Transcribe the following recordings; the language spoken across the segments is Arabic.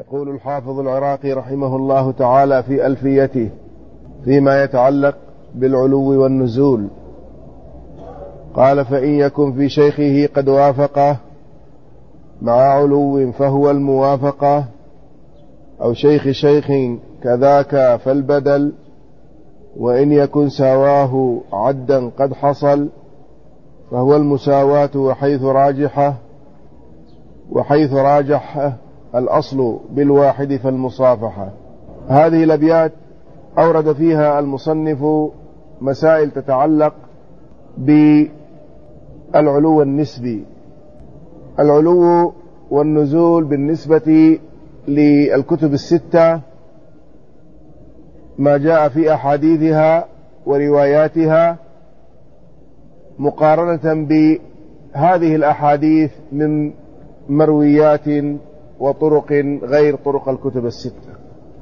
يقول الحافظ العراقي رحمه الله تعالى في ألفيته فيما يتعلق بالعلو والنزول، قال: فإن يكن في شيخه قد وافقه مع علو فهو الموافقة، أو شيخ كذاك فالبدل، وإن يكن سواه عدا قد حصل فهو المساواة، وحيث راجح الأصل بالواحد فالمصافحة. هذه الأبيات أورد فيها المصنف مسائل تتعلق بالعلو النسبي. العلو والنزول بالنسبة للكتب الستة ما جاء في أحاديثها ورواياتها مقارنة بهذه الأحاديث من مرويات وطرق غير طرق الكتب الستة.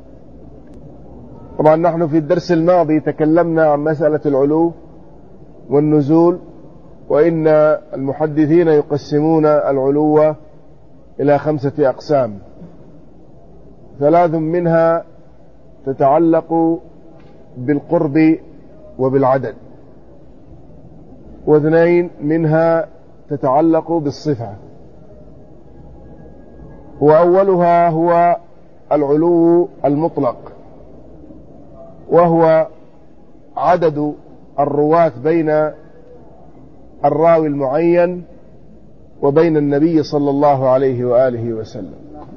طبعا نحن في الدرس الماضي تكلمنا عن مسألة العلو والنزول، وإن المحدثين يقسمون العلو إلى 5 أقسام، 3 منها تتعلق بالقرب وبالعدد، و2 منها تتعلق بالصفة. وأولها هو العلو المطلق، وهو عدد الرواة بين الراوي المعين وبين النبي صلى الله عليه وآله وسلم.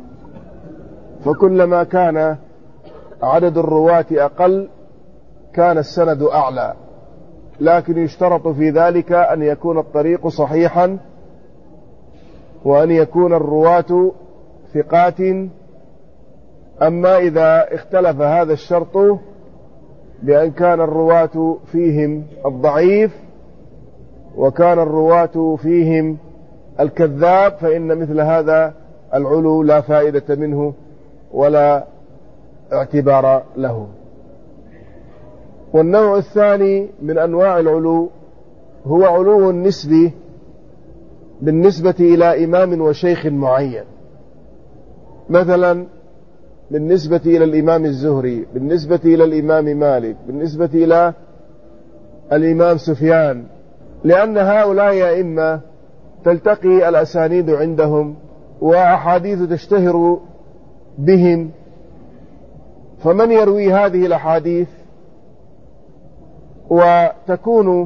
فكلما كان عدد الرواة أقل كان السند أعلى، لكن يشترط في ذلك أن يكون الطريق صحيحا، وأن يكون الرواة ثقات. أما إذا اختلف هذا الشرط بأن كان الرواة فيهم الضعيف وكان الرواة فيهم الكذاب، فإن مثل هذا العلو لا فائدة منه ولا اعتبار له. والنوع الثاني من أنواع العلو هو علو النسبي بالنسبة إلى إمام وشيخ معين، مثلا بالنسبة إلى الإمام الزهري، بالنسبة إلى الإمام مالك، بالنسبة إلى الإمام سفيان، لأن هؤلاء أئمة تلتقي الأسانيد عندهم وأحاديث تشتهر بهم، فمن يروي هذه الأحاديث وتكون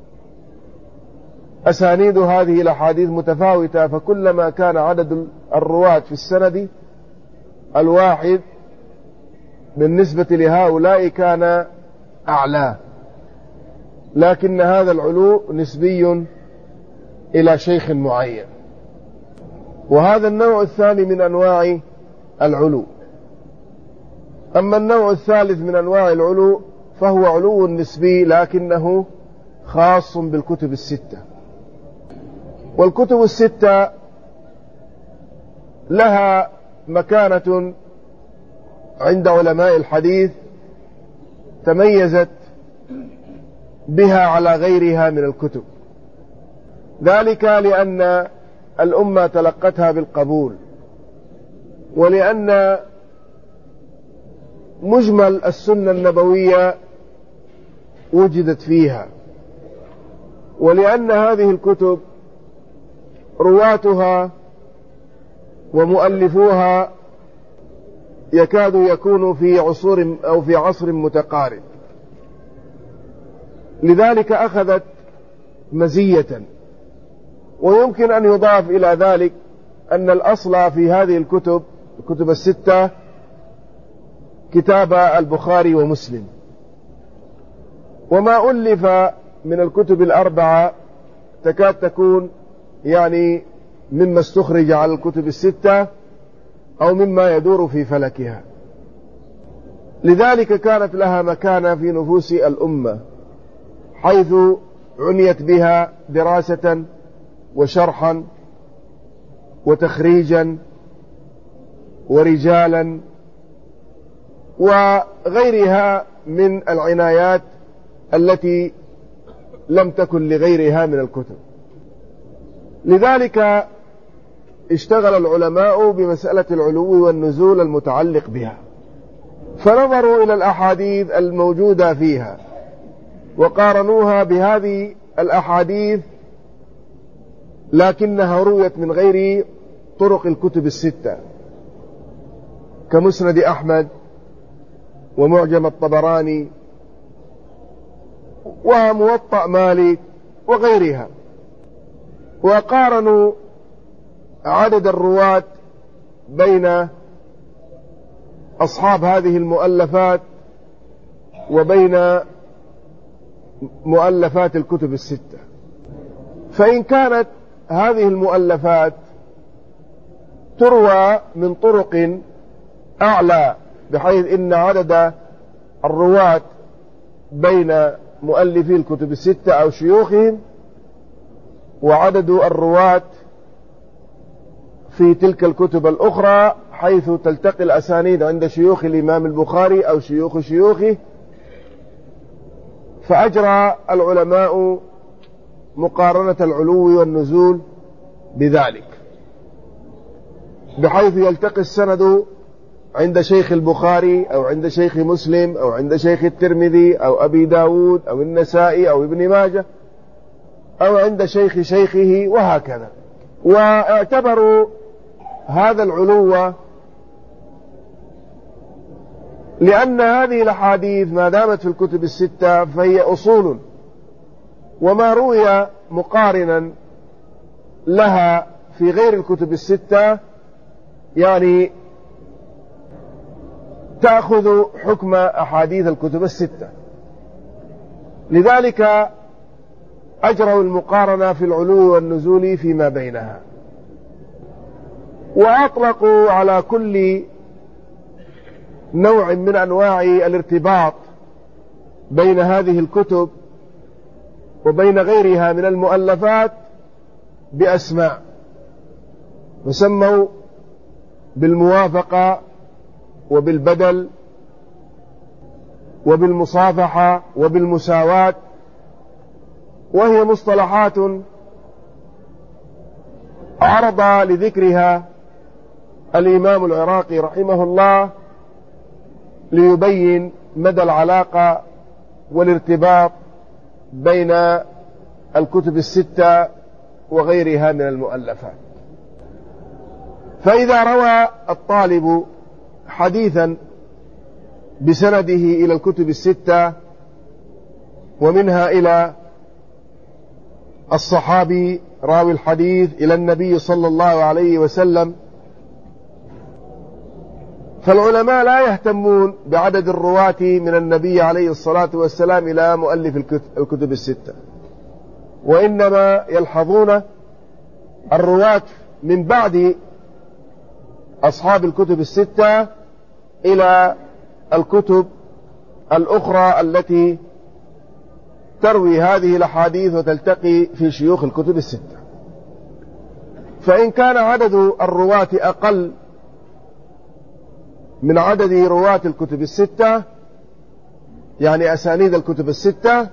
أسانيد هذه الأحاديث متفاوتة، فكلما كان عدد الرواة في السند الواحد بالنسبة لهؤلاء كان أعلى، لكن هذا العلو نسبي إلى شيخ معين. وهذا النوع الثاني من أنواع العلو. أما النوع الثالث من أنواع العلو فهو علو نسبي، لكنه خاص بالكتب الستة. والكتب الستة لها مكانة عند علماء الحديث تميزت بها على غيرها من الكتب، ذلك لأن الأمة تلقتها بالقبول، ولأن مجمل السنة النبوية وجدت فيها، ولأن هذه الكتب رواتها ومؤلفوها يكاد يكون في عصور أو في عصر متقارب، لذلك أخذت مزية. ويمكن أن يضاف إلى ذلك أن الأصل في هذه الكتب الستة كتاب البخاري ومسلم، وما ألف من الكتب الأربعة تكاد تكون يعني مما استخرج على الكتب الستة أو مما يدور في فلكها، لذلك كانت لها مكانة في نفوس الأمة، حيث عنيت بها دراسة وشرحا وتخريجا ورجالا وغيرها من العنايات التي لم تكن لغيرها من الكتب. لذلك اشتغل العلماء بمسألة العلو والنزول المتعلق بها، فنظروا إلى الأحاديث الموجودة فيها وقارنوها بهذه الأحاديث لكنها رويت من غير طرق الكتب الستة، كمسند أحمد ومعجم الطبراني وموطأ مالك وغيرها، وقارنوا عدد الرواة بين أصحاب هذه المؤلفات وبين مؤلفات الكتب الستة. فإن كانت هذه المؤلفات تروى من طرق أعلى بحيث إن عدد الرواة بين مؤلفي الكتب الستة أو شيوخهم وعدد الرواة في تلك الكتب الأخرى حيث تلتقي الأسانيد عند شيوخ الإمام البخاري أو شيوخ شيوخه، فأجرى العلماء مقارنة العلو والنزول بذلك، بحيث يلتقي السند عند شيخ البخاري أو عند شيخ مسلم أو عند شيخ الترمذي أو أبي داود أو النسائي أو ابن ماجه أو عند شيخ شيخه وهكذا. واعتبروا هذا العلو لأن هذه الأحاديث ما دامت في الكتب الستة فهي أصول، وما روي مقارنا لها في غير الكتب الستة يعني تأخذ حكم أحاديث الكتب الستة، لذلك أجروا المقارنة في العلو والنزول فيما بينها، وأطلقوا على كل نوع من أنواع الارتباط بين هذه الكتب وبين غيرها من المؤلفات بأسماء، وسموا بالموافقة وبالبدل وبالمصافحة وبالمساواة، وهي مصطلحات عرض لذكرها الإمام العراقي رحمه الله ليبين مدى العلاقة والارتباط بين الكتب الستة وغيرها من المؤلفات. فإذا روى الطالب حديثا بسنده إلى الكتب الستة ومنها إلى الصحابي راوي الحديث إلى النبي صلى الله عليه وسلم، فالعلماء لا يهتمون بعدد الرواة من النبي عليه الصلاة والسلام إلى مؤلف الكتب الستة، وإنما يلحظون الرواة من بعد أصحاب الكتب الستة إلى الكتب الأخرى التي تروي هذه الأحاديث وتلتقي في شيوخ الكتب الستة. فإن كان عدد الرواة أقل من عدد رواة الكتب الستة يعني أسانيد الكتب الستة،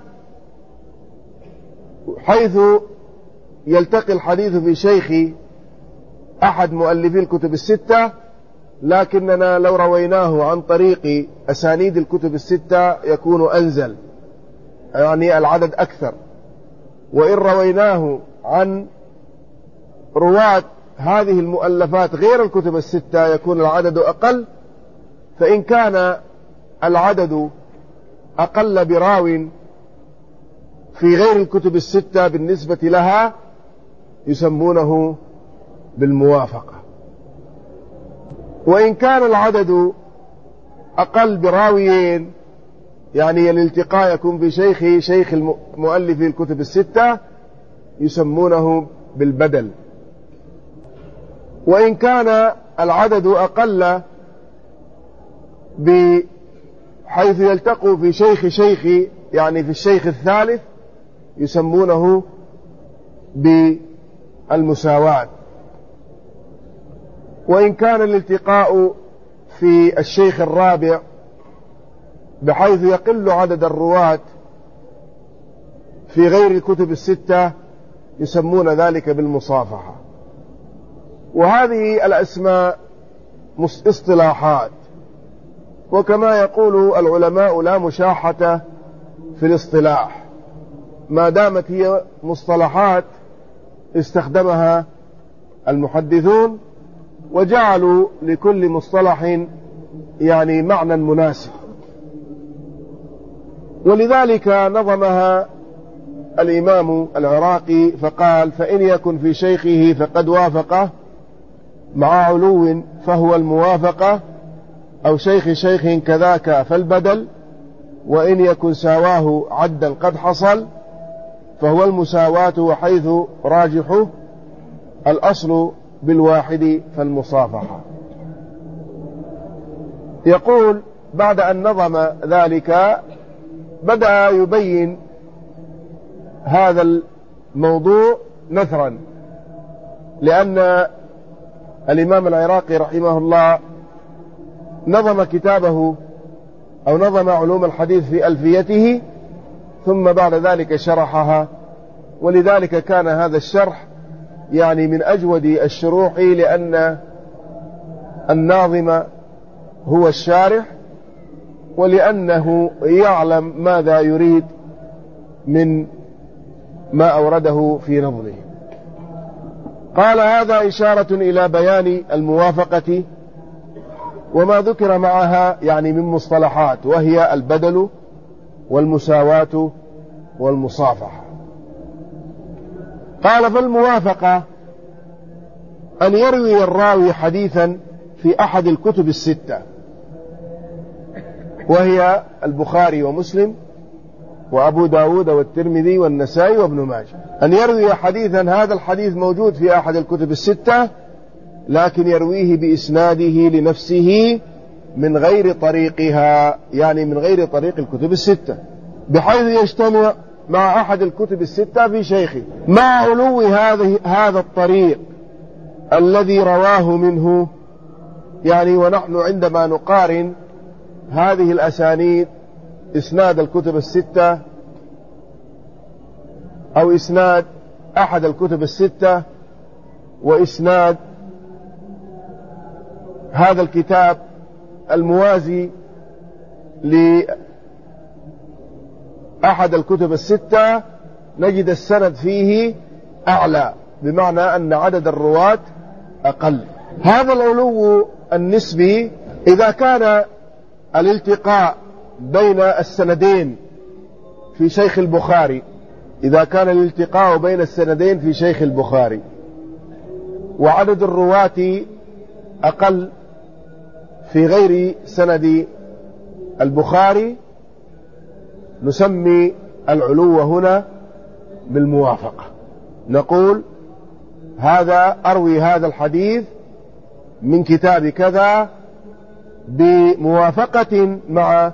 حيث يلتقي الحديث في شيخ أحد مؤلفي الكتب الستة، لكننا لو رويناه عن طريق أسانيد الكتب الستة يكون أنزل يعني العدد أكثر، وإن رويناه عن رواة هذه المؤلفات غير الكتب الستة يكون العدد أقل. فإن كان العدد أقل براو في غير الكتب الستة بالنسبة لها يسمونه بالموافقة، وإن كان العدد أقل براويين يعني الالتقاء يكون في شيخ المؤلف الكتب الستة يسمونه بالبدل، وإن كان العدد أقل بحيث يلتقوا في شيخ يعني في الشيخ الثالث يسمونه بالمساواة، وإن كان الالتقاء في الشيخ الرابع بحيث يقل عدد الرواة في غير الكتب الستة يسمون ذلك بالمصافحة. وهذه الأسماء اصطلاحات، وكما يقول العلماء لا مشاحة في الاصطلاح، ما دامت هي مصطلحات استخدمها المحدثون وجعلوا لكل مصطلح يعني معنى مناسب، ولذلك نظمها الإمام العراقي فقال: فإن يكن في شيخه فقد وافقه مع علو فهو الموافقة، أو شيخ شيخ كذاك فالبدل، وإن يكن ساواه عدا قد حصل فهو المساواة، وحيث راجحه الأصل بالواحد فالمصافحة. يقول بعد أن نظم ذلك بدأ يبين هذا الموضوع نثرا، لأن الإمام العراقي رحمه الله نظم كتابه أو نظم علوم الحديث في ألفيته، ثم بعد ذلك شرحها، ولذلك كان هذا الشرح يعني من أجود الشروح، لأن الناظم هو الشارح، ولأنه يعلم ماذا يريد من ما أورده في نظمه. قال: هذا إشارة إلى بيان الموافقة وما ذكر معها يعني من مصطلحات، وهي البدل والمساواة والمصافحة. قال: فالموافقة أن يروي الراوي حديثا في أحد الكتب الستة، وهي البخاري ومسلم وأبو داود والترمذي والنسائي وابن ماجه، أن يروي حديثا هذا الحديث موجود في أحد الكتب الستة، لكن يرويه بإسناده لنفسه من غير طريقها، يعني من غير طريق الكتب الستة، بحيث يجتمع مع أحد الكتب الستة في شيخه، مع علو هذا الطريق الذي رواه منه. يعني ونحن عندما نقارن هذه الأسانيد، إسناد الكتب الستة أو إسناد أحد الكتب الستة وإسناد هذا الكتاب الموازي لأحد الكتب الستة، نجد السند فيه أعلى، بمعنى أن عدد الرواة أقل. هذا العلو النسبي إذا كان الالتقاء بين السندين في شيخ البخاري، إذا كان الالتقاء بين السندين في شيخ البخاري وعدد الرواة أقل في غير سند البخاري، نسمي العلو هنا بالموافقة، نقول: هذا أروي هذا الحديث من كتاب كذا بموافقة مع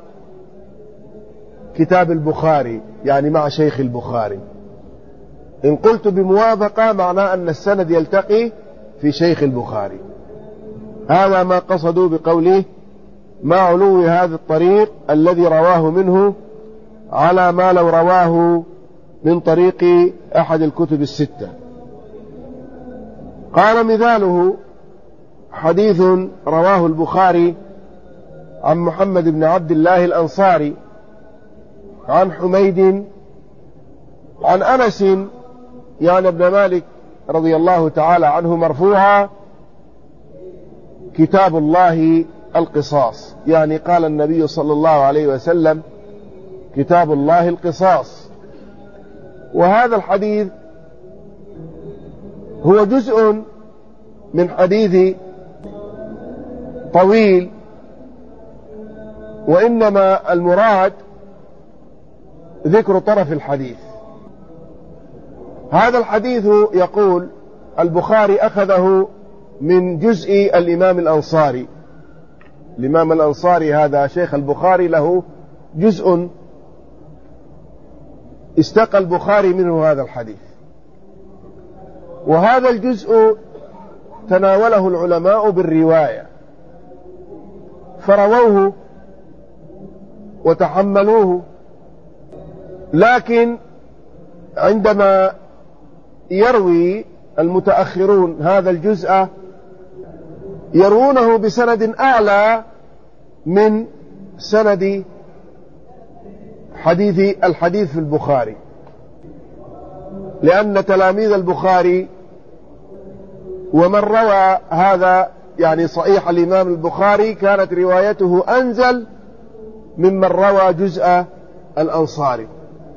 كتاب البخاري، يعني مع شيخ البخاري. إن قلت بموافقة معناه أن السند يلتقي في شيخ البخاري. هذا ما قصدوا بقوله: ما علو هذا الطريق الذي رواه منه على ما لو رواه من طريق أحد الكتب الستة. قال: مثاله حديث رواه البخاري عن محمد بن عبد الله الأنصاري عن حميد عن أنس يعني ابن مالك رضي الله تعالى عنه مرفوعا: كتاب الله القصاص، يعني قال النبي صلى الله عليه وسلم: كتاب الله القصاص. وهذا الحديث هو جزء من حديث طويل، وإنما المراد ذكر طرف الحديث. هذا الحديث يقول البخاري أخذه من جزء الإمام الأنصاري. الإمام الأنصاري هذا شيخ البخاري له جزء استقى البخاري منه هذا الحديث، وهذا الجزء تناوله العلماء بالرواية، فرووه وتحملوه، لكن عندما يروي المتأخرون هذا الجزء يروونه بسند أعلى من سند الحديث في البخاري، لأن تلاميذ البخاري ومن روى هذا يعني صحيح الإمام البخاري كانت روايته أنزل ممن روى جزء الأنصاري.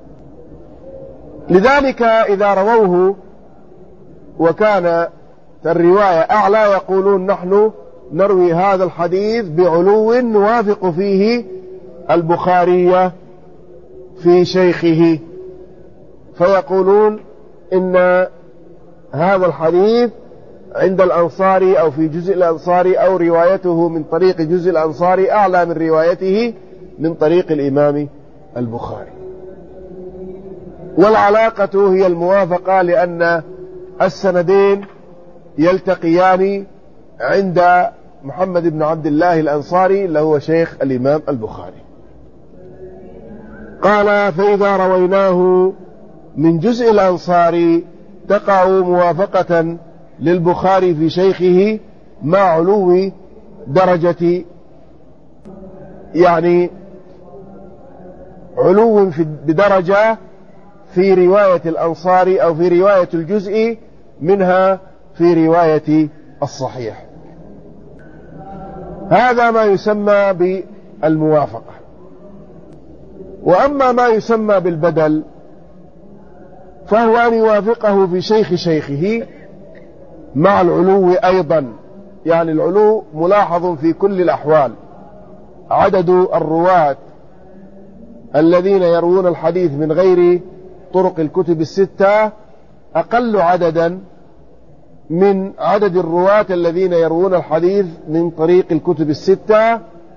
لذلك إذا رووه وكان الرواية أعلى يقولون نحن نروي هذا الحديث بعلو نوافق فيه البخاري في شيخه، فيقولون إن هذا الحديث عند الأنصاري أو في جزء الأنصاري أو روايته من طريق جزء الأنصاري أعلى من روايته من طريق الإمام البخاري. والعلاقة هي الموافقة، لأن السندين يلتقيان عند محمد بن عبد الله الأنصاري اللي هو شيخ الإمام البخاري. قال فإذا رويناه من جزء الأنصاري تقع موافقة للبخاري في شيخه مع علو درجة، يعني علو بدرجة في رواية الأنصاري أو في رواية الجزء منها في رواية الصحيح. هذا ما يسمى بالموافقة. وأما ما يسمى بالبدل فهو أن يوافقه في شيخ شيخه مع العلو أيضا، يعني العلو ملاحظ في كل الأحوال. عدد الرواة الذين يروون الحديث من غير طرق الكتب الستة أقل عددا من عدد الرواة الذين يروون الحديث من طريق الكتب الستة،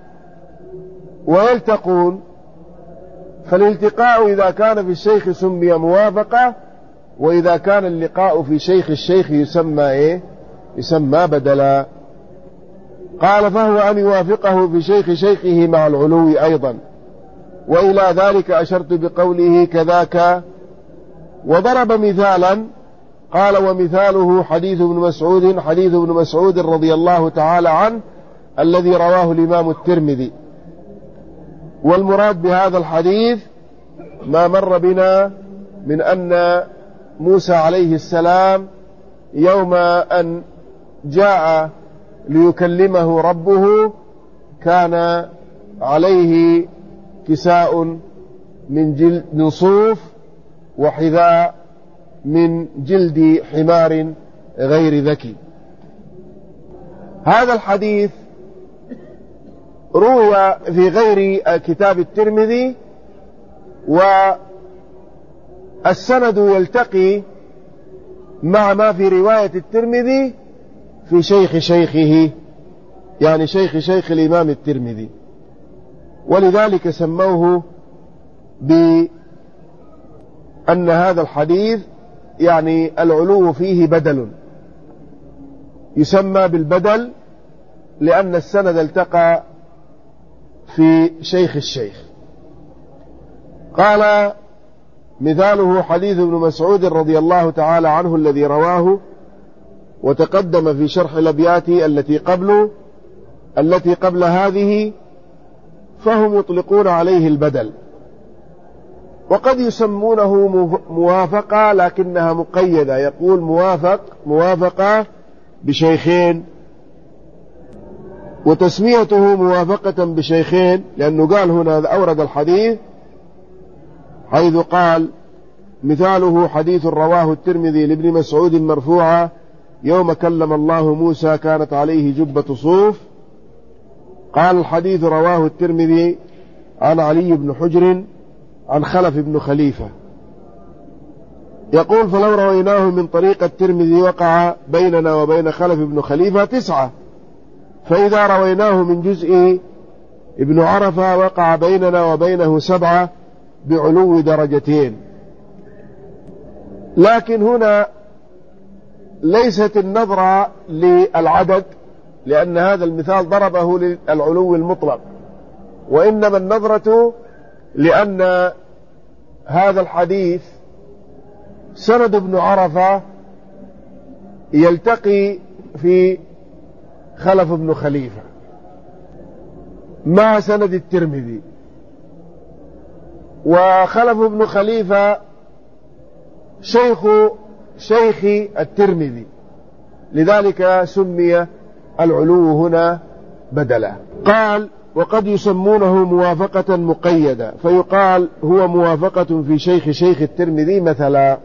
ويلتقون. فالالتقاء إذا كان في الشيخ سمي موافقة، وإذا كان اللقاء في شيخ الشيخ يسمى يسمى بدلا. قال فهو أن يوافقه في شيخ شيخه مع العلو أيضا. وإلى ذلك أشرت بقوله كذاك، وضرب مثالا قال ومثاله حديث ابن مسعود رضي الله تعالى عنه الذي رواه الإمام الترمذي. والمراد بهذا الحديث ما مر بنا من أن موسى عليه السلام يوم أن جاء ليكلمه ربه كان عليه كساء من صوف وحذاء من جلد حمار غير ذكي. هذا الحديث روي في غير كتاب الترمذي، والسند يلتقي مع ما في رواية الترمذي في شيخ شيخه، يعني شيخ الإمام الترمذي. ولذلك سموه بأن هذا الحديث يعني العلو فيه بدل، يسمى بالبدل لأن السند التقى في شيخ الشيخ. قال مثاله حديث ابن مسعود رضي الله تعالى عنه الذي رواه وتقدم في شرح الأبيات التي قبل هذه، فهم يطلقون عليه البدل، وقد يسمونه موافقة لكنها مقيدة، يقول موافقة بشيخين، وتسميته موافقة بشيخين لأنه قال هنا أورد الحديث حيث قال مثاله حديث رواه الترمذي لابن مسعود مرفوعا يوم كلم الله موسى كانت عليه جبة صوف. قال الحديث رواه الترمذي عن علي بن حجر عن خلف بن خليفة. يقول فلو رويناه من طريق الترمذي وقع بيننا وبين خلف بن خليفة 9، فإذا رويناه من جزء ابن عرفة وقع بيننا وبينه 7 بعلو درجتين. لكن هنا ليست النظرة للعدد، لأن هذا المثال ضربه للعلو المطلق، وإنما النظرة لأن هذا الحديث سند ابن عرفة يلتقي في خلف بن خليفة مع سند الترمذي، وخلف بن خليفة شيخ الترمذي، لذلك سمي العلو هنا بدلا. قال: وقد يسمونه موافقة مقيدة، فيقال هو موافقة في شيخ الترمذي مثلا.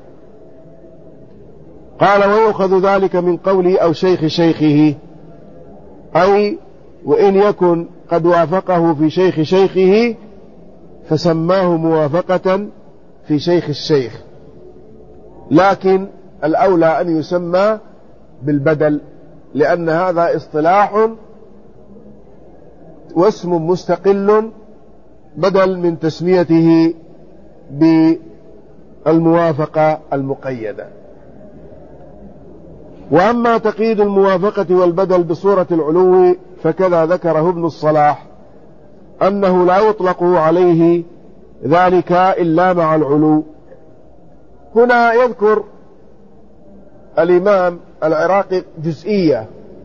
قال: ويؤخذ ذلك من قوله أو شيخه، أي وإن يكن قد وافقه في شيخه فسماه موافقة في شيخ الشيخ، لكن الأولى أن يسمى بالبدل، لأن هذا اصطلاح واسم مستقل بدل من تسميته بالموافقة المقيدة. وأما تقييد الموافقة والبدل بصورة العلو فكذا ذكره ابن الصلاح، أنه لا يطلق عليه ذلك إلا مع العلو. هنا يذكر الإمام العراقي جزئية.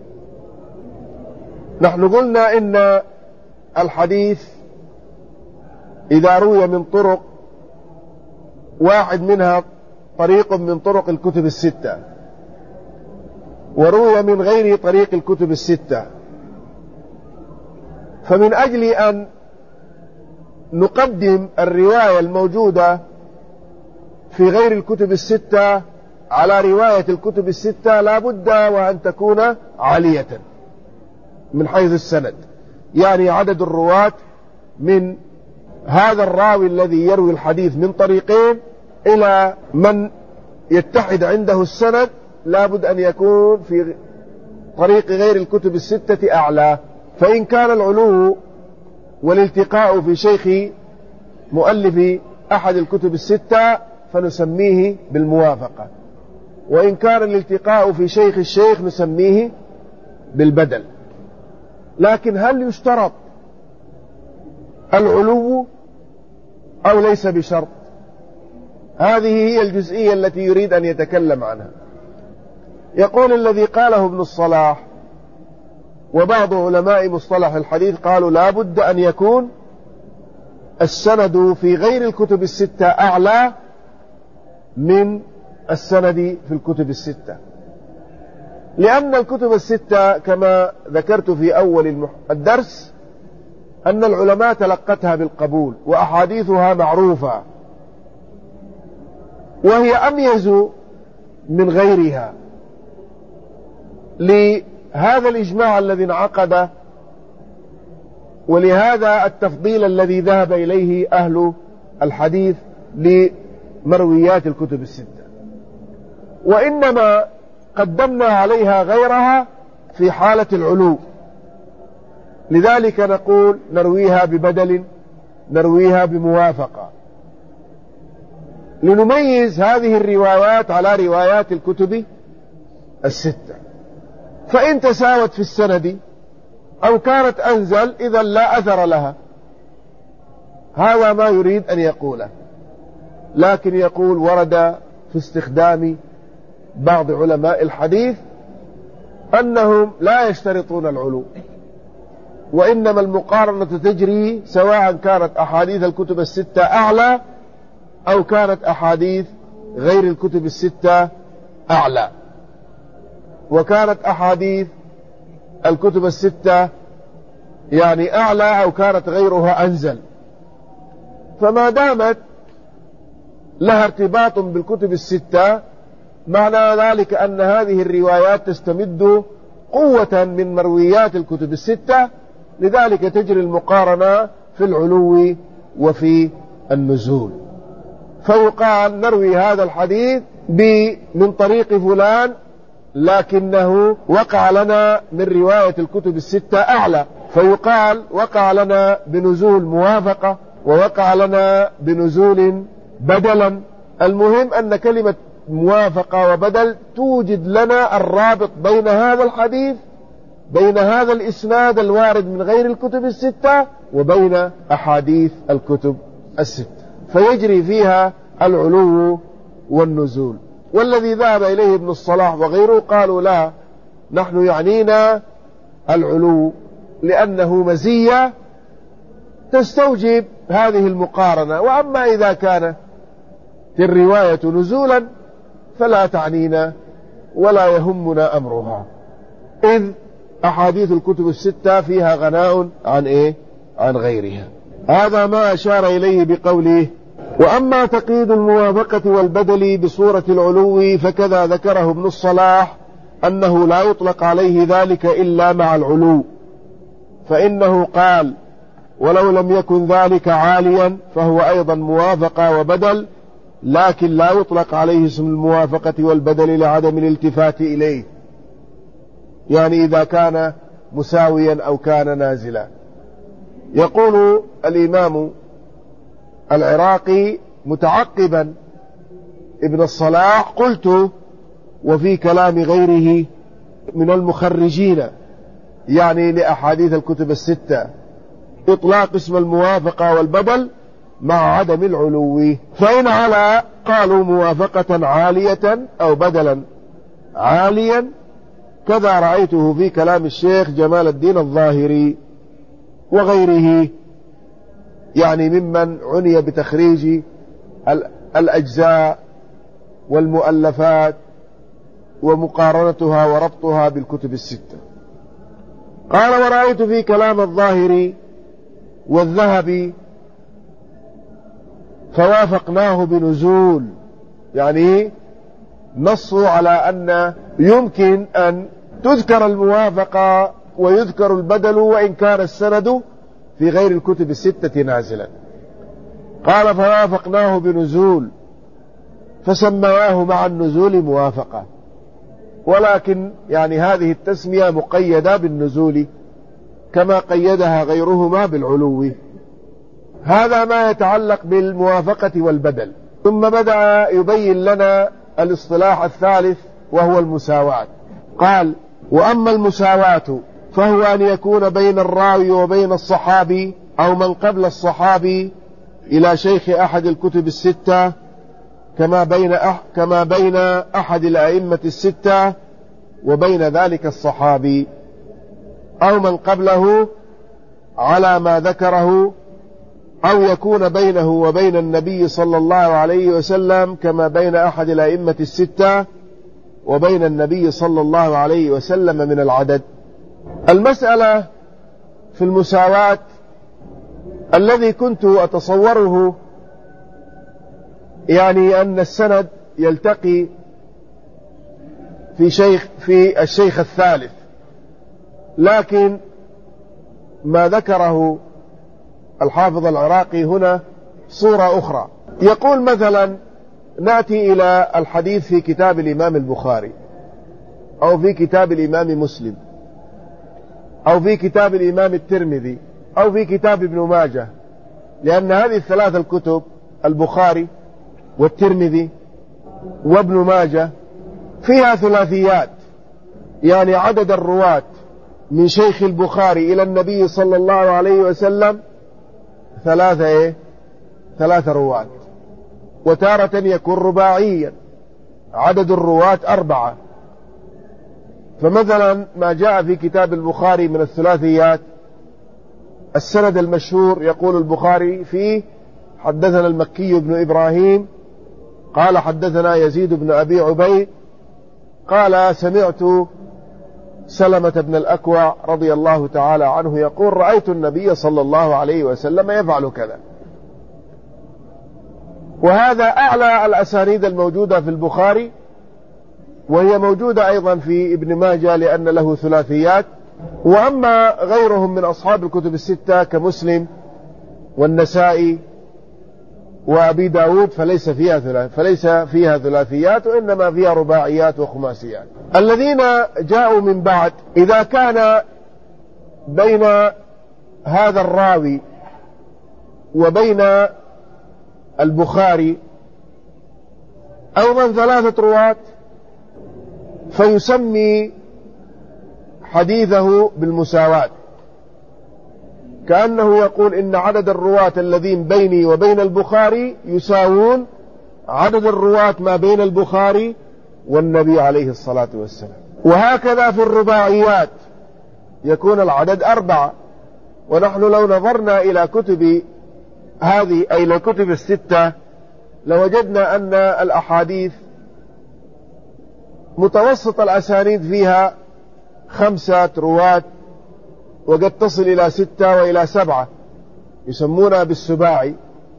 نحن قلنا إن الحديث إذا روي من طرق، واحد منها طريق من طرق الكتب الستة، وروي من غير طريق الكتب الستة، فمن أجل أن نقدم الرواية الموجودة في غير الكتب الستة على رواية الكتب الستة لا بد وأن تكون عالية من حيث السند، يعني عدد الرواة من هذا الراوي الذي يروي الحديث من طريقين إلى من يتحد عنده السند لا بد أن يكون في طريق غير الكتب الستة أعلى. فإن كان العلو والالتقاء في شيخ مؤلف أحد الكتب الستة فنسميه بالموافقة، وإن كان الالتقاء في شيخ الشيخ نسميه بالبدل. لكن هل يشترط العلو أو ليس بشرط؟ هذه هي الجزئية التي يريد أن يتكلم عنها. يقول الذي قاله ابن الصلاح وبعض علماء مصطلح الحديث قالوا لا بد أن يكون السند في غير الكتب الستة أعلى من السند في الكتب الستة، لأن الكتب الستة كما ذكرت في أول الدرس أن العلماء تلقتها بالقبول وأحاديثها معروفة، وهي أميز من غيرها لهذا الإجماع الذي انعقد ولهذا التفضيل الذي ذهب إليه أهل الحديث لمرويات الكتب الستة، وإنما قدمنا عليها غيرها في حالة العلو. لذلك نقول نرويها ببدل، نرويها بموافقة، لنميز هذه الروايات على روايات الكتب الستة. فإن تساوت في السند أو كانت أنزل إذا لا أثر لها. هذا ما يريد أن يقوله، لكن يقول ورد في استخدام بعض علماء الحديث أنهم لا يشترطون العلو، وإنما المقارنة تجري سواء كانت أحاديث الكتب الستة أعلى أو كانت أحاديث غير الكتب الستة أعلى. وكانت أحاديث الكتب الستة يعني أعلى أو كانت غيرها أنزل، فما دامت لها ارتباط بالكتب الستة معنى ذلك أن هذه الروايات تستمد قوة من مرويات الكتب الستة، لذلك تجري المقارنة في العلو وفي النزول. فيقال نروي هذا الحديث من طريق فلان لكنه وقع لنا من رواية الكتب الستة أعلى، فيقال وقع لنا بنزول موافقة ووقع لنا بنزول بدلا. المهم أن كلمة موافقة وبدل توجد لنا الرابط بين هذا الحديث، بين هذا الإسناد الوارد من غير الكتب الستة وبين أحاديث الكتب الستة، فيجري فيها العلو والنزول. والذي ذهب إليه ابن الصلاح وغيره قالوا لا، نحن يعنينا العلو، لأنه مزية تستوجب هذه المقارنة. وأما إذا كانت الرواية نزولا فلا تعنينا ولا يهمنا أمرها، إذ أحاديث الكتب الستة فيها غناء عن عن غيرها. هذا ما أشار إليه بقوله: وأما تقييد الموافقة والبدل بصورة العلو فكذا ذكره ابن الصلاح أنه لا يطلق عليه ذلك إلا مع العلو، فإنه قال: ولو لم يكن ذلك عاليا فهو أيضا موافقة وبدل، لكن لا يطلق عليه اسم الموافقة والبدل لعدم الالتفات إليه، يعني إذا كان مساويا أو كان نازلا. يقول الإمام العراقي متعقبا ابن الصلاح: قلت وفي كلام غيره من المخرجين، يعني لأحاديث الكتب الستة، إطلاق اسم الموافقة والبدل مع عدم العلو، فإن على قالوا موافقة عالية أو بدلا عاليا، كذا رأيته في كلام الشيخ جمال الدين الظاهري وغيره، يعني ممن عني بتخريج الأجزاء والمؤلفات ومقارنتها وربطها بالكتب الستة. قال: ورأيت في كلام الظاهري والذهبي فوافقناه بنزول، يعني نصوا على أن يمكن أن تذكر الموافقة ويذكر البدل وإن كان السند في غير الكتب الستة نازلا. قال: فوافقناه بنزول فسميناه مع النزول موافقة، ولكن يعني هذه التسمية مقيدة بالنزول كما قيدها غيرهما بالعلو. هذا ما يتعلق بالموافقة والبدل. ثم بدأ يبين لنا الاصطلاح الثالث وهو المساواة. قال: وأما المساواة فهو أن يكون بين الراوي وبين الصحابي أو من قبل الصحابي إلى شيخ أحد الكتب الستة، كما بين أحد الأئمة الستة وبين ذلك الصحابي، أو من قبله على ما ذكره، أو يكون بينه وبين النبي صلى الله عليه وسلم كما بين أحد الأئمة الستة وبين النبي صلى الله عليه وسلم من العدد. المسألة في المساواة الذي كنت أتصوره يعني أن السند يلتقي في الشيخ الثالث، لكن ما ذكره الحافظ العراقي هنا صورة أخرى. يقول مثلا: نأتي إلى الحديث في كتاب الإمام البخاري أو في كتاب الإمام مسلم أو في كتاب الإمام الترمذي أو في كتاب ابن ماجه، لأن هذه الثلاثة الكتب البخاري والترمذي وابن ماجه فيها ثلاثيات، يعني عدد الرواة من شيخ البخاري إلى النبي صلى الله عليه وسلم ثلاثة رواة، وتارة يكون رباعيا عدد الرواة 4. فمثلا ما جاء في كتاب البخاري من الثلاثيات السند المشهور، يقول البخاري فيه: حدثنا المكي بن إبراهيم قال حدثنا يزيد بن أبي عبيد قال سمعت سلمة بن الأكوع رضي الله تعالى عنه يقول: رأيت النبي صلى الله عليه وسلم يفعل كذا. وهذا أعلى الأسانيد الموجودة في البخاري، وهي موجودة أيضا في ابن ماجه لأن له ثلاثيات. وأما غيرهم من أصحاب الكتب الستة كمسلم والنسائي وأبي داود فليس فيها ثلاثيات، وإنما فيها رباعيات وخماسيات. الذين جاءوا من بعد إذا كان بين هذا الراوي وبين البخاري أيضا 3 رواة فيسمي حديثه بالمساواة، كأنه يقول إن عدد الرواة الذين بيني وبين البخاري يساوون عدد الرواة ما بين البخاري والنبي عليه الصلاة والسلام. وهكذا في الرباعيات يكون العدد 4. ونحن لو نظرنا إلى كتب هذه أي الكتب الستة لوجدنا أن الأحاديث متوسط الأسانيد فيها 5 رواة، وقد تصل إلى 6 وإلى 7 يسمونها بالسباعي،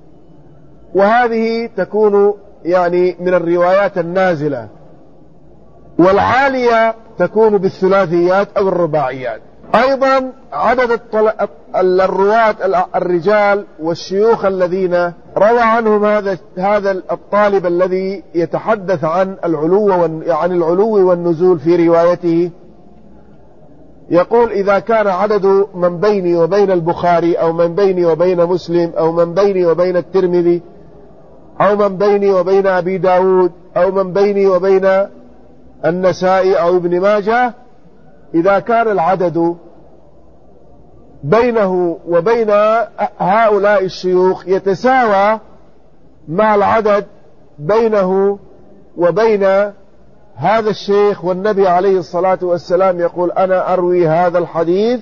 وهذه تكون يعني من الروايات النازلة، والعالية تكون بالثلاثيات أو الرباعيات. أيضا عدد الرواة الرجال والشيوخ الذين روى عنهم هذا الطالب الذي يتحدث عن العلو والنزول في روايته، يقول إذا كان عدد من بيني وبين البخاري أو من بيني وبين مسلم أو من بيني وبين الترمذي أو من بيني وبين أبي داود أو من بيني وبين النسائي أو ابن ماجه، إذا كان العدد بينه وبين هؤلاء الشيوخ يتساوى مع العدد بينه وبين هذا الشيخ، والنبي عليه الصلاة والسلام يقول أنا أروي هذا الحديث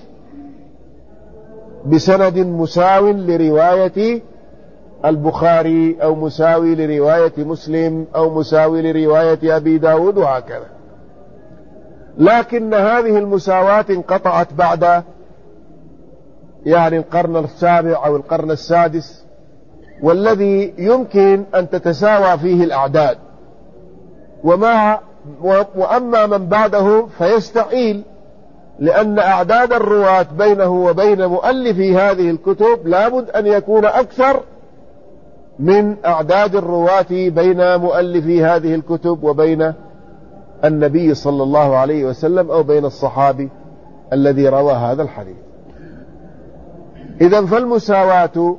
بسند مساو لرواية البخاري أو مساوي لرواية مسلم أو مساوي لرواية أبي داود وهكذا. لكن هذه المساواة انقطعت بعد القرن السابع أو القرن السادس، والذي يمكن أن تتساوى فيه الأعداد، وأما من بعده فيستحيل، لأن أعداد الرواة بينه وبين مؤلفي هذه الكتب لابد أن يكون أكثر من أعداد الرواة بين مؤلفي هذه الكتب وبين النبي صلى الله عليه وسلم أو بين الصحابي الذي روى هذا الحديث. إذن فالمساواة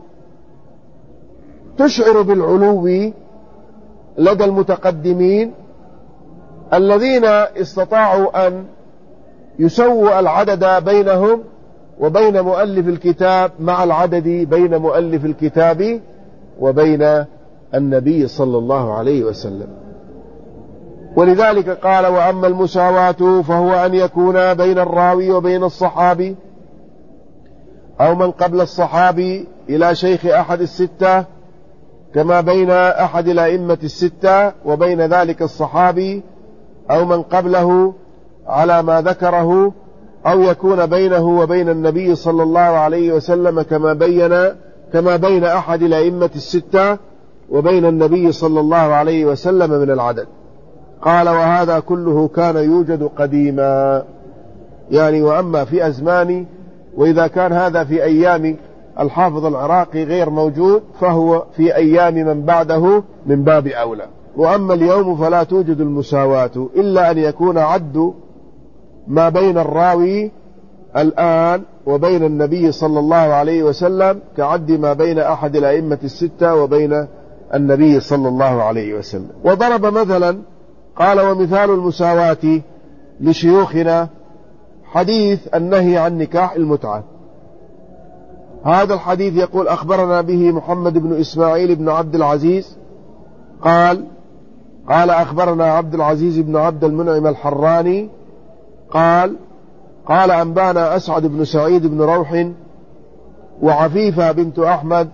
تشعر بالعلو لدى المتقدمين الذين استطاعوا أن يسووا العدد بينهم وبين مؤلف الكتاب مع العدد بين مؤلف الكتاب وبين النبي صلى الله عليه وسلم. ولذلك قال وأما المساواة فهو أن يكون بين الراوي وبين الصحابي أو من قبل الصحابي إلى شيخ أحد الستة، كما بين أحد الأئمة الستة وبين ذلك الصحابي أو من قبله على ما ذكره، أو يكون بينه وبين النبي صلى الله عليه وسلم كما بين أحد الأئمة الستة وبين النبي صلى الله عليه وسلم من العدد. قال وهذا كله كان يوجد قديما، وأما في أزمان، وإذا كان هذا في أيام الحافظ العراقي غير موجود فهو في أيام من بعده من باب أولى. وأما اليوم فلا توجد المساواة إلا أن يكون عد ما بين الراوي الآن وبين النبي صلى الله عليه وسلم كعد ما بين أحد الأئمة الستة وبين النبي صلى الله عليه وسلم. وضرب مثلا قال ومثال المساواة لشيوخنا حديث النهي عن نكاح المتعة. هذا الحديث يقول أخبرنا به محمد بن إسماعيل بن عبد العزيز قال أخبرنا عبد العزيز بن عبد المنعم الحراني قال أنبانا أسعد بن سعيد بن روح وعفيفة بنت أحمد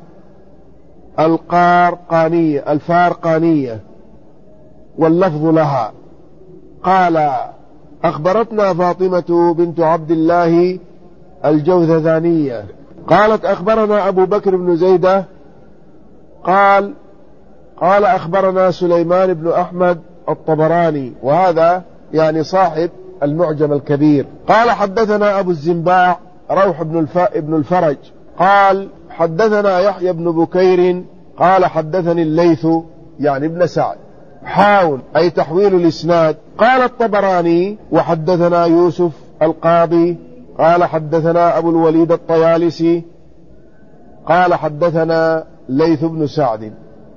الفارقانية واللفظ لها قال أخبرتنا فاطمة بنت عبد الله الجوذذانية قالت أخبرنا أبو بكر بن زيدة قال أخبرنا سليمان بن أحمد الطبراني، وهذا صاحب المعجم الكبير. قال حدثنا أبو الزنباع روح بن الفرج قال حدثنا يحيى بن بكير قال حدثني الليث ابن سعد حاول أي تحويل الإسناد. قال الطبراني وحدثنا يوسف القاضي قال حدثنا أبو الوليد الطيالسي قال حدثنا ليث بن سعد.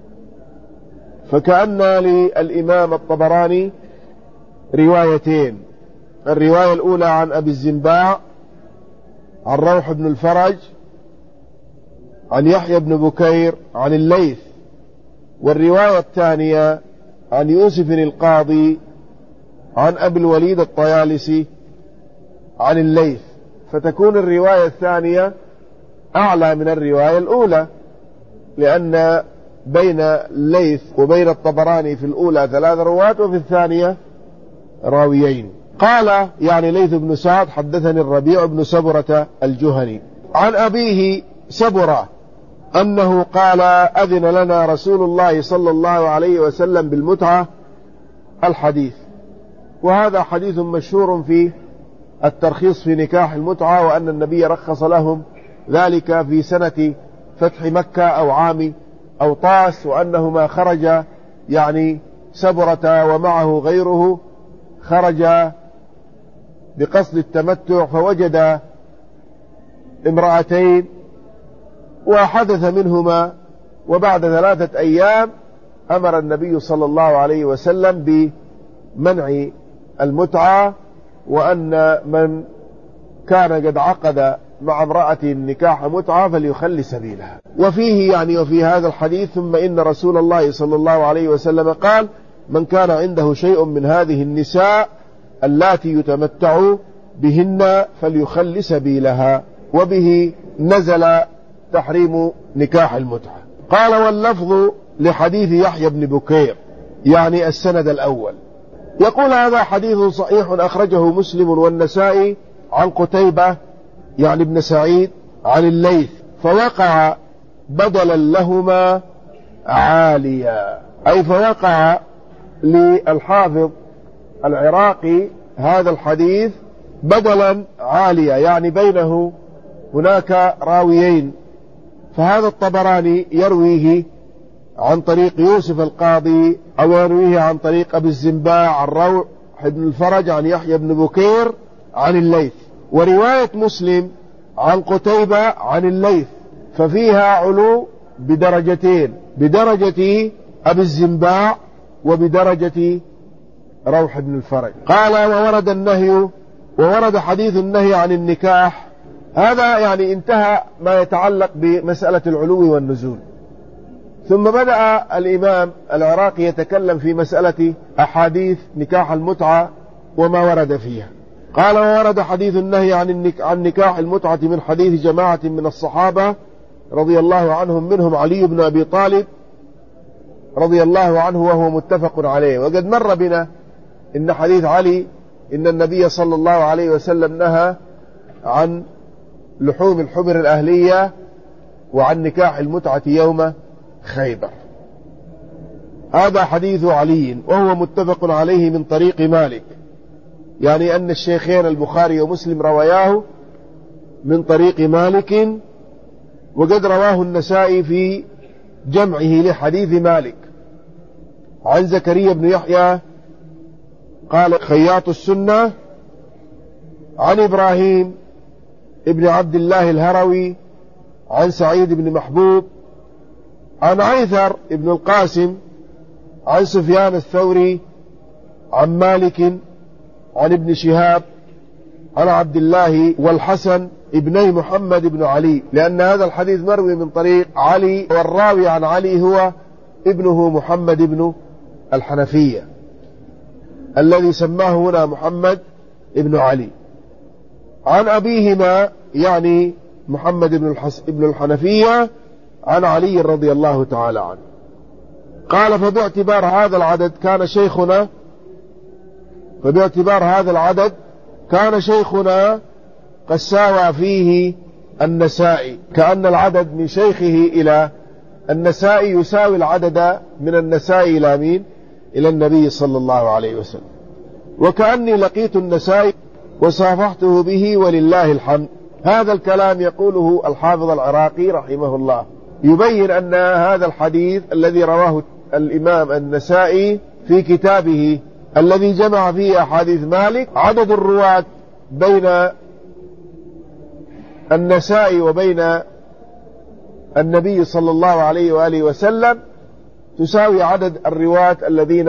فكأن للإمام الطبراني روايتين، الرواية الأولى عن أبي الزنباع عن روح بن الفرج عن يحيى بن بكير عن الليث، والرواية الثانية عن يوسف القاضي عن أبي الوليد الطيالسي عن الليث. فتكون الرواية الثانية أعلى من الرواية الأولى، لأن بين الليث وبين الطبراني في الأولى 3 رواة وفي الثانية راويين. قال يعني ليث بن سعد حدثني الربيع بن سبرة الجهني عن أبيه سبرة أنه قال أذن لنا رسول الله صلى الله عليه وسلم بالمتعة الحديث. وهذا حديث مشهور في الترخيص في نكاح المتعة، وأن النبي رخص لهم ذلك في سنة فتح مكة أو عام أوطاس، وأنه ما خرج يعني سبرة ومعه غيره خرج بقصد التمتع فوجد امرأتين وحدث منهما، وبعد 3 أيام أمر النبي صلى الله عليه وسلم بمنع المتعة، وأن من كان قد عقد مع امرأة نكاح متعة فليخلي سبيلها. وفيه يعني وفي هذا الحديث ثم إن رسول الله صلى الله عليه وسلم قال من كان عنده شيء من هذه النساء اللاتي يتمتع بهن فليخلي سبيلها. وبه نزل تحريم نكاح المتعة. قال واللفظ لحديث يحيى بن بكير يعني السند الأول. يقول هذا حديث صحيح أخرجه مسلم والنسائي عن قتيبة يعني ابن سعيد عن الليث، فوقع بدلا لهما عاليا، أي فوقع للحافظ العراقي هذا الحديث بدلا عاليا، يعني بينه هناك راويين، فهذا الطبراني يرويه عن طريق يوسف القاضي أو يرويه عن طريق أبي الزنباع عن روح بن الفرج عن يحيى بن بكير عن الليث، ورواية مسلم عن قتيبة عن الليث ففيها علو بدرجتين، بدرجة أبي الزنباع وبدرجة روح بن الفرج. قال وورد النهي، وورد حديث النهي عن النكاح. هذا يعني انتهى ما يتعلق بمسألة العلو والنزول. ثم بدأ الإمام العراقي يتكلم في مسألة أحاديث نكاح المتعة وما ورد فيها. قال وورد حديث النهي عن نكاح المتعة من حديث جماعة من الصحابة رضي الله عنهم، منهم علي بن أبي طالب رضي الله عنه وهو متفق عليه. وقد مر بنا إن حديث علي إن النبي صلى الله عليه وسلم نهى عن لحوم الحمر الأهلية وعن نكاح المتعة يوم خيبر. هذا حديث علي وهو متفق عليه من طريق مالك، يعني أن الشيخين البخاري ومسلم رواياه من طريق مالك، وقد رواه النسائي في جمعه لحديث مالك عن زكريا بن يحيى قال خياط السنة عن إبراهيم ابن عبد الله الهروي عن سعيد بن محبوب عن عيثر ابن القاسم عن سفيان الثوري عن مالك عن ابن شهاب عن عبد الله والحسن ابني محمد بن علي، لأن هذا الحديث مروي من طريق علي، والراوي عن علي هو ابنه محمد بن الحنفية الذي سماه هنا محمد بن علي، عن أبيهما يعني محمد بن الحنفية عن علي رضي الله تعالى عنه. قال فباعتبار هذا العدد كان شيخنا قد ساوى فيه النسائي، كأن العدد من شيخه إلى النسائي يساوي العدد من النسائي إلى مين؟ إلى النبي صلى الله عليه وسلم. وكأني لقيت النسائي وصافحته به ولله الحمد. هذا الكلام يقوله الحافظ العراقي رحمه الله، يبين أن هذا الحديث الذي رواه الإمام النسائي في كتابه الذي جمع فيه أحاديث مالك، عدد الرواة بين النسائي وبين النبي صلى الله عليه وآله وسلم تساوي عدد الرواة الذين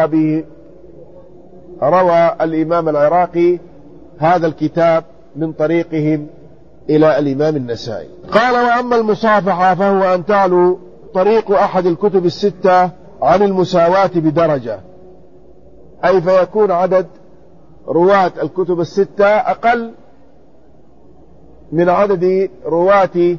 روى الإمام العراقي هذا الكتاب من طريقهم إلى الإمام النسائي. قال وأما المصافحة فهو أن تعلو طريق أحد الكتب الستة عن المساواة بدرجة، أي فيكون عدد رواة الكتب الستة أقل من عدد رواة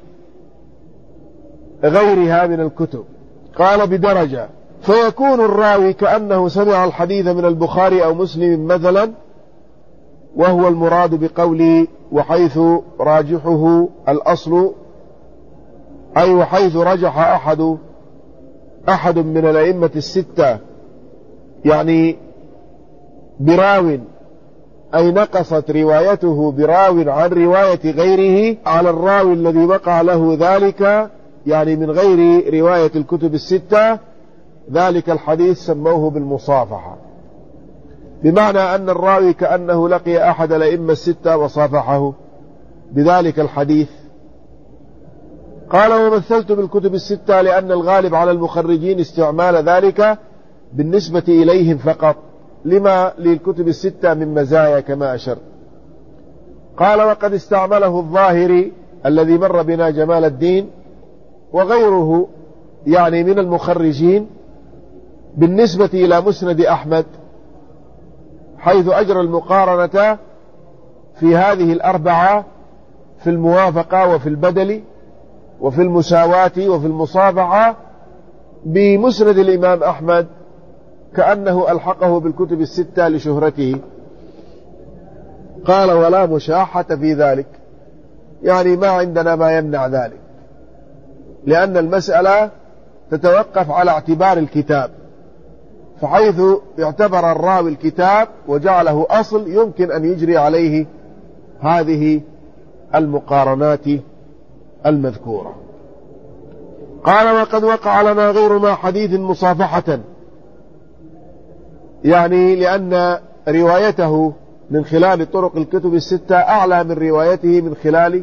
غيرها من الكتب. قال بدرجة، فيكون الراوي كأنه سمع الحديث من البخاري أو مسلم مثلا، وهو المراد بقوله وحيث راجحه الأصل، أي وحيث رجح أحد من الأئمة الستة، يعني براو، أي نقصت روايته براو عن رواية غيره على الراوي الذي وقع له ذلك، يعني من غير رواية الكتب الستة، ذلك الحديث سموه بالمصافحة، بمعنى أن الراوي كأنه لقي أحد الأئمة الستة وصافحه بذلك الحديث. قال ومثلت بالكتب الستة لأن الغالب على المخرجين استعمال ذلك بالنسبة إليهم فقط، لما للكتب الستة من مزايا كما أشرت. قال وقد استعمله الظاهري الذي مر بنا جمال الدين وغيره، يعني من المخرجين، بالنسبة إلى مسند أحمد، حيث أجرى المقارنة في هذه الأربعة في الموافقة وفي البدل وفي المساواة وفي المصافحة بمسند الإمام أحمد، كأنه ألحقه بالكتب الستة لشهرته. قال ولا مشاحة في ذلك، يعني ما عندنا ما يمنع ذلك، لأن المسألة تتوقف على اعتبار الكتاب، فحيث اعتبر الراوي الكتاب وجعله أصل يمكن أن يجري عليه هذه المقارنات المذكورة. قال وقد وقع لنا غير ما حديث مصافحة، يعني لأن روايته من خلال طرق الكتب الستة أعلى من روايته من خلال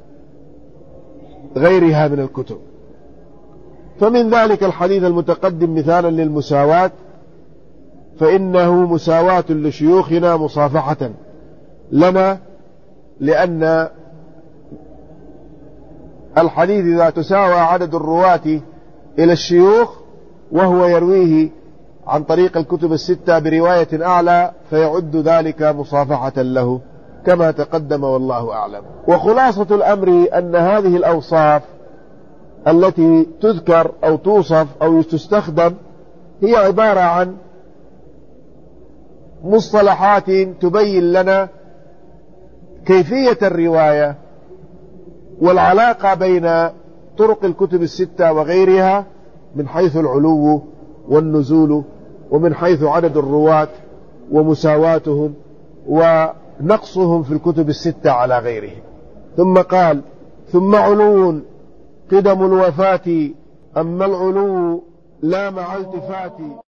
غيرها من الكتب. فمن ذلك الحديث المتقدم مثالا للمساواة، فإنه مساواة لشيوخنا مصافحة لنا، لأن الحديث إذا تساوى عدد الرواة إلى الشيوخ وهو يرويه عن طريق الكتب الستة برواية أعلى، فيعد ذلك مصافحة له كما تقدم والله أعلم. وخلاصة الأمر أن هذه الأوصاف التي تذكر أو توصف أو تستخدم هي عبارة عن مصطلحات تبين لنا كيفية الرواية والعلاقة بين طرق الكتب الستة وغيرها من حيث العلو والنزول، ومن حيث عدد الرواة ومساواتهم ونقصهم في الكتب الستة على غيرهم. ثم قال ثم علو قدم الوفاة، أما العلو لا مع التفات.